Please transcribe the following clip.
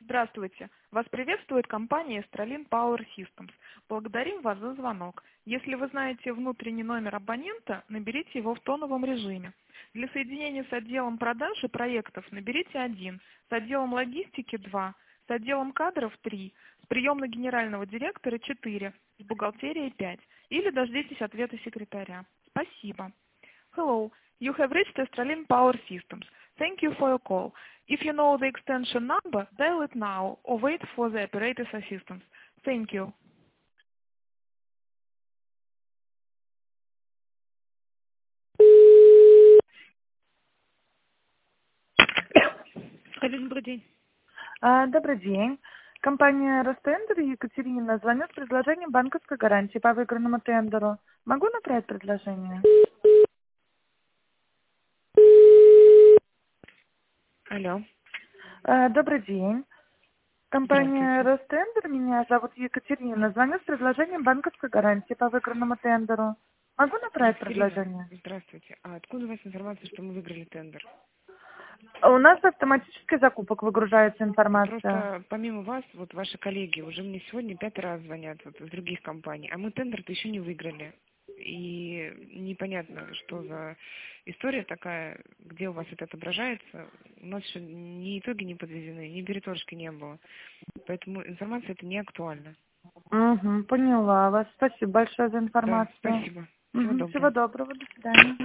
Здравствуйте! Вас приветствует компания Estralin Power Systems. Благодарим вас за звонок. Если вы знаете внутренний номер абонента, наберите его в тоновом режиме. Для соединения с отделом продаж и проектов наберите 1, с отделом логистики 2, с отделом кадров 3, с приемной генерального директора 4, с бухгалтерией 5. Или дождитесь ответа секретаря. Спасибо. Hello, you have reached Estralin Power Systems. Thank you for your call. If you know the extension number, dial it now or wait for the operator's assistance. Thank you. Алло, добрый день. Добрый день. Компания Ростендер Екатерина звонит с предложением банковской гарантии по выигранному тендеру. Могу направить предложение? Алло. Добрый день. Компания Здравствуйте. Ростендер, меня зовут Екатерина, звонит с предложением банковской гарантии по выигранному тендеру. Могу направить Екатерина, предложение? здравствуйте. А откуда у вас информация, что мы выиграли тендер? У нас автоматически закупок выгружается информация. Просто помимо вас, вот ваши коллеги уже мне сегодня 5 раз звонят вот, из других компаний, а мы тендер-то еще не выиграли. И непонятно, что за история такая, где у вас это отображается. У нас еще ни итоги не подведены, ни переторжки не было. Поэтому информация это не актуальна. Поняла вас. Спасибо большое за Да, информацию. спасибо. Всего доброго. Всего доброго. До свидания.